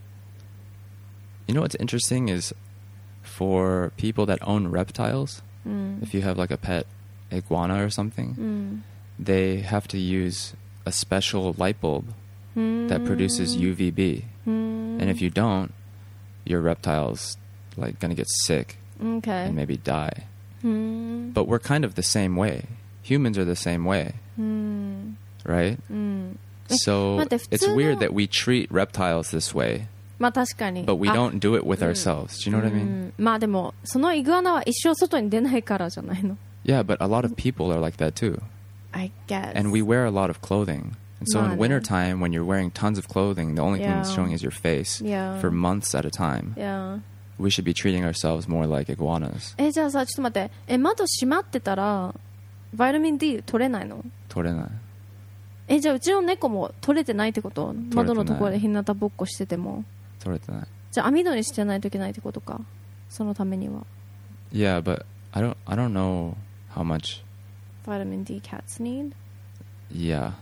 You know what's interesting is for people that own reptiles, うん。 if you have like a pet iguana or something, うん。 they have to use a special light bulb うーん that produces U V B. うーん And if you don't, your reptile's like gonna get sick OK. and maybe die. うーん But we're kind of the same way. Humans are the same way, うーん right? うんえ So 待って、 it's 普通の weird that we treat reptiles this way, まあ確かに。 but we あ don't do it with うん ourselves. Do you know what I う mean? んまあでも、そのイグアナは一生外に出ないからじゃないの。 Yeah, but a lot of people are like that too. I guess. And we wear a lot of clothing. And so in Vale. wintertime, when you're wearing tons of clothing, the only thing that's Yeah. showing is your face Yeah. for months at a time. Yeah. We should be treating ourselves more like iguanas. え、じゃあさ、ちょっと待って。え、窓閉まってたら、バイタミン D 取れないの？ Torenai. え、じゃあうちの猫も取れてないってこと？ てない窓のところで日向ぼっこしてても。 Torenai. じゃあ網戸にしてないといけないってことか。そのためには。 Yeah, but I don't I don't know how much. バイタミン D cats need? Yeah.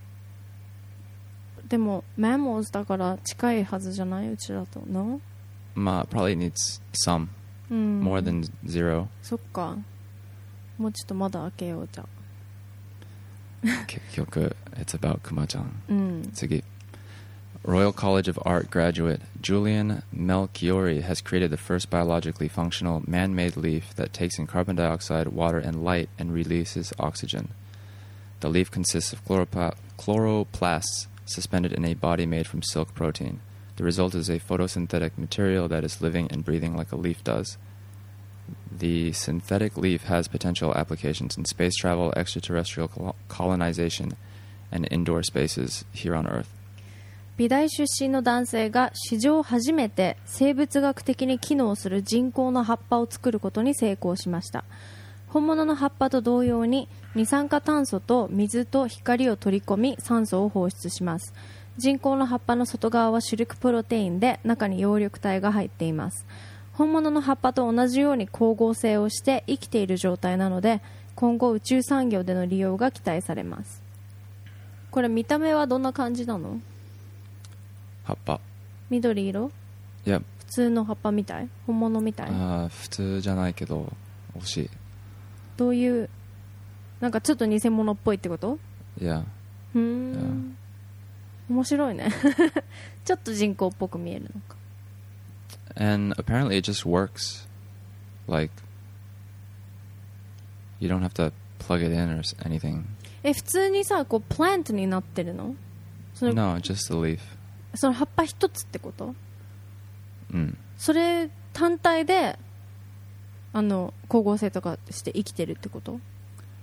でも、マンモーズだから近いはずじゃないうちだと。No? Ma probably needs some うん。 more than zero. そっか。 もうちょっとまだ開けようじゃん。 結局 it's about クマちゃん、 うん、 次 Royal College of Art graduate Julian Melchiori has created the first biologically functional man-made leaf that takes in carbon dioxide, water, and light and releases oxygen. The leaf consists of chloropla- chloroplasts suspended in a body made from silk protein. The result is a photosynthetic material that is living and breathing like a leaf does. The synthetic leaf has potential applications in space travel, extraterrestrial col- colonization, and indoor spaces here on Earth. 美大出身の男性が史上初めて生物学的に機能する人工の葉っぱを作ることに成功しました。本物の葉っぱと同様に二酸化炭素と水と光を取り込み酸素を放出します。人工の葉っぱの外側はシルクプロテインで中に葉緑体が入っています。本物の葉っぱと同じように光合成をして生きている状態なので今後宇宙産業での利用が期待されます。これ見た目はどんな感じなの？ 葉っぱ緑色？ いや普通の葉っぱみたい？本物みたい？ あ普通じゃないけど惜しい。 どういうなんかちょっと偽物っぽいってこと？ いやうーん面白いねちょっと人工っぽく見えるのか。 And apparently it just works. Like you don't have to plug it in or anything. え普通にさこうプラントになってるの？その No, just the leaf. その葉っぱ一つってこと？ うん。 それ単体であの光合成とかして生きてるってこと？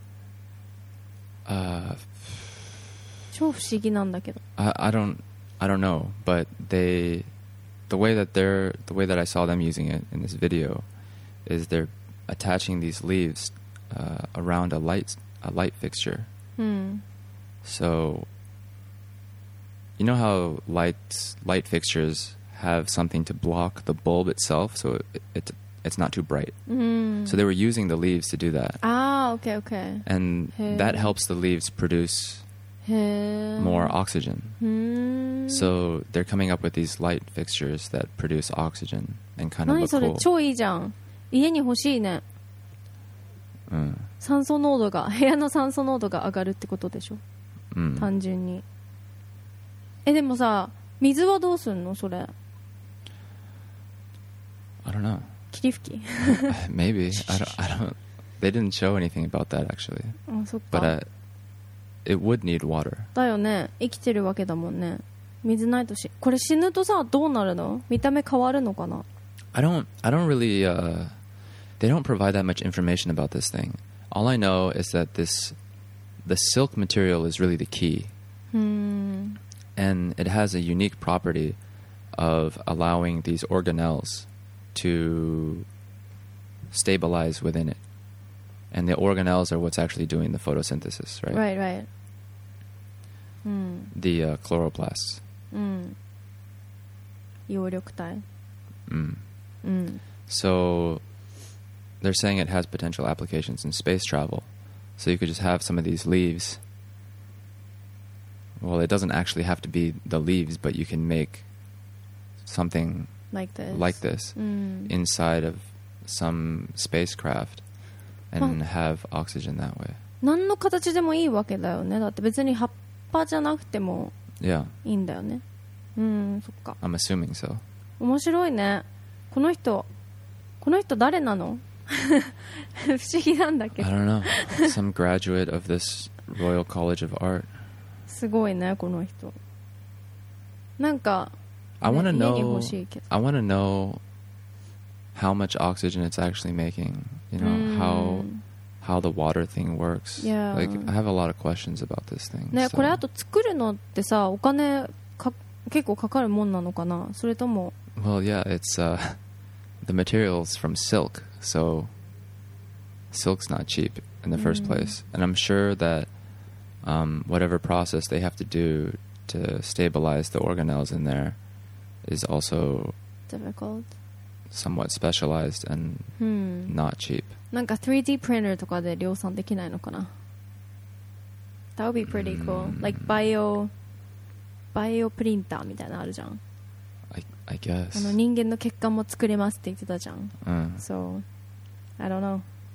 Uh, 超不思議なんだけど。 I, I don't I don't know, but they the way that they're the way that I saw them using it in this video is they're attaching these leaves uh, around a light a light fixture. うん。 So you know how lights light fixtures have something to block the bulb itself, so it, it it's not too bright. うん。 So they were using the leaves to do that. ああ、OK OK. And that helps the leaves produce へー more oxygen. うーん So they're coming up with these light fixtures that produce oxygen and kind of 何 look それ cool. 超いいじゃん。家に欲しいね。 うん。 酸素濃度が部屋の酸素濃度が上がるってことでしょ。 うん。 単純に。えでもさ水はどうすんのそれ？ I don't know. 霧吹き Maybe. I don't, I don't. They didn't show anything about that actually. あそっか。 But uh, it would need water. だよね。生きてるわけだもんね。水ないとし。これ死ぬとさどうなるの？見た目変わるのかな？ I don't. I don't really. Uh, they don't provide that much information about this thing. All I know is that this, the silk material is really the key. うーん And it has a unique property of allowing these organelles to stabilize within it. And the organelles are what's actually doing the photosynthesis, right? Right, right. うん The uh, chloroplasts. うん葉緑体 Mm. うん So they're saying it has potential applications in space travel. So you could just have some of these leaves. Well, it doesn't actually have to be the leaves, but you can make something like this, like this うん inside of some spacecraft and have oxygen that way. 何の形でもいいわけだよね。だって別に葉っぱじゃなくても Yeah, いいんだよね。うんそっか。 I'm assuming so. 面白いね。この人この人誰なの不思議なんだけ I ど don't know. Some graduate of this Royal College of Art. すごいねこの人。なんか I want to ね、家に欲 know. しいけど I want to know how much oxygen it's actually making. You know Mm. how how the water thing works. Yeah. Like I have a lot of questions about this thing. ね so- これあと作るのってさお金か結構かかるもんなのかな。それとも Well, yeah, it's uh, the material's from silk, so silk's not cheap in the first Mm. place. And I'm sure that um, whatever process they have to do to stabilize the organelles in there is also difficult somewhat specialized and うん not cheap. なんか スリーディー プリンターとかで量産できないのかな。 That would be pretty cool、 うん like bio bio プリンターみたいなのあるじゃん。 I, I guess. あの人間の血管も作れますって言ってたじゃん。 Uh, So I don't know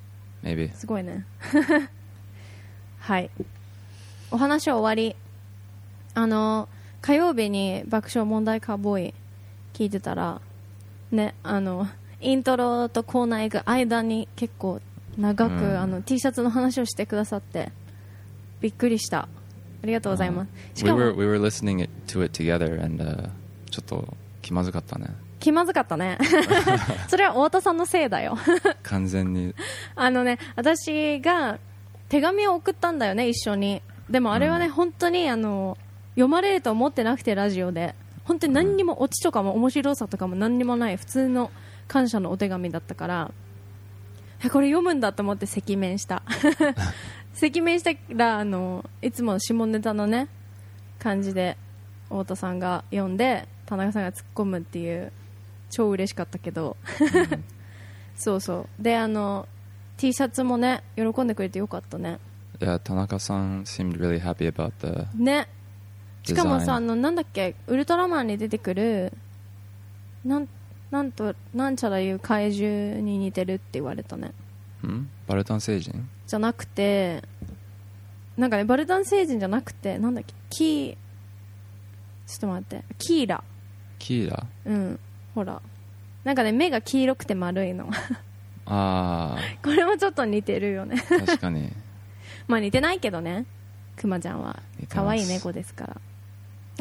Maybe. すごいねはい、お話は終わり。あの火曜日に爆笑問題カーボーイ聞いてたらね、あのイントロとコーナー行く間に結構長く、うん、あの T シャツの話をしてくださってびっくりした。ありがとうございます。しかも we were, we were listening to it together and、uh, ちょっと気まずかったね。 気まずかったねそれは太田さんのせいだよ完全にあのね、私が手紙を送ったんだよね、一緒に。でもあれはね、うん、本当にあの読まれると思ってなくて、ラジオで本当に何にもオチとかも面白さとかも何にもない普通の感謝のお手紙だったから、これ読むんだと思って赤面した赤面したら、あのいつも下ネタのね感じで太田さんが読んで田中さんが突っ込むっていう超嬉しかったけど、うん、そうそうで、あの T シャツもね喜んでくれてよかったね。 いや、田中さん seemed really happy about the ね。しかもさ、あのなんだっけ、ウルトラマンに出てくるなんなんとなんちゃらいう怪獣に似てるって言われたね。 ん？バルタン星人？ じゃなくて、なんかね、バルタン星人じゃなくて、なんだっけ、キーちょっと待って、キーラ。 キーラ？ うん、ほら、なんかね、目が黄色くて丸いのあこれもちょっと似てるよね確かにまあ似てないけどね、クマちゃんは可愛い猫ですから。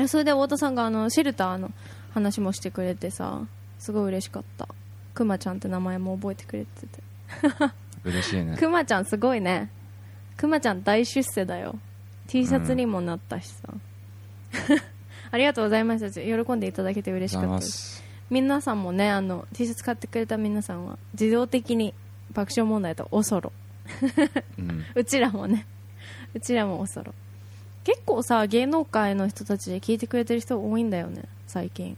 それで太田さんがあのシェルターの話もしてくれてさ、すごい嬉しかった。クマちゃんって名前も覚えてくれてて嬉しいね。 クマちゃんすごいね。クマちゃん大出世だよ。 T シャツにもなったしさ、うん、ありがとうございました。喜んでいただけて嬉しかったです。皆さんもね、あの T シャツ買ってくれた皆さんは自動的に爆笑問題とおそろ、うん、うちらもね、うちらもおそろ。結構さ、芸能界の人たちで聞いてくれてる人多いんだよね最近。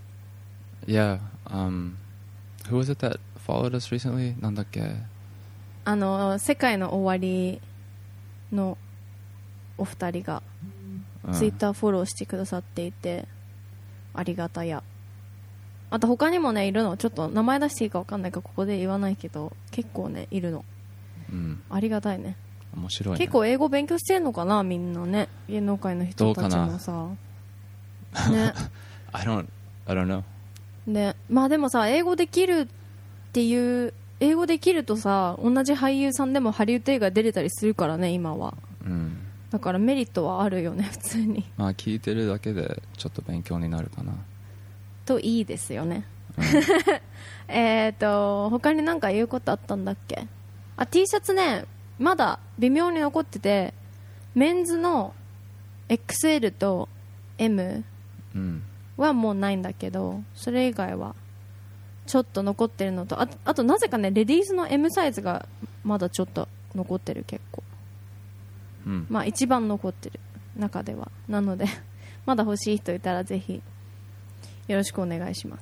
Yeah、um, who was it that followed us recently? なんだっけ、 あの世界の終わりのお二人がツイッターフォローしてくださっていて、ありがたや。あと他にもねいるの。ちょっと名前出していいか分かんないからここで言わないけど、結構ねいるの、うん、ありがたいね。 面白いね。 結構英語勉強してんのかな、みんなね、芸能界の人たちもさね I don't, I don't know。 ね、まあでもさ、英語できるっていう英語できるとさ、同じ俳優さんでもハリウッド映画出れたりするからね今は、うん、だからメリットはあるよね普通に。 まあ聞いてるだけでちょっと勉強になるかなといいですよね、うん、えっと他に何か言うことあったんだっけ。あ、 T シャツねまだ微妙に残ってて、メンズの エックスエル と エム はもうないんだけど、それ以外はちょっと残ってるのと、 あ, あとなぜかねレディースの エム サイズがまだちょっと残ってる結構、うん、まあ一番残ってる中では。なのでまだ欲しい人いたらぜひよろしくお願いします。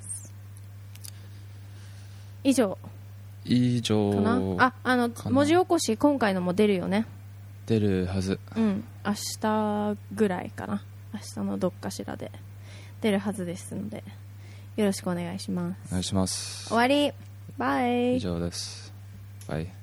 以上以上かなあ。あの文字起こし今回のも出るよね。 出るはず。 うん明日ぐらいかな。明日のどっかしらで出るはずですのでよろしくお願いします。 お願いします。 終わり。バイ。 以上です。バイ。